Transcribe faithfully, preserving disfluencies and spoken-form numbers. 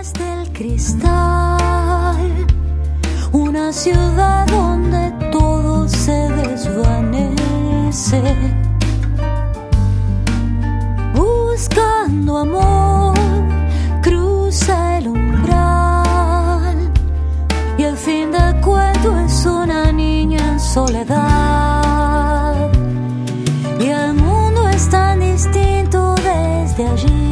detrás del cristal, una ciudad donde todo se desvanece, buscando amor, cruza el umbral y al fin del cuento es una niña en soledad y el mundo es tan distinto desde allí.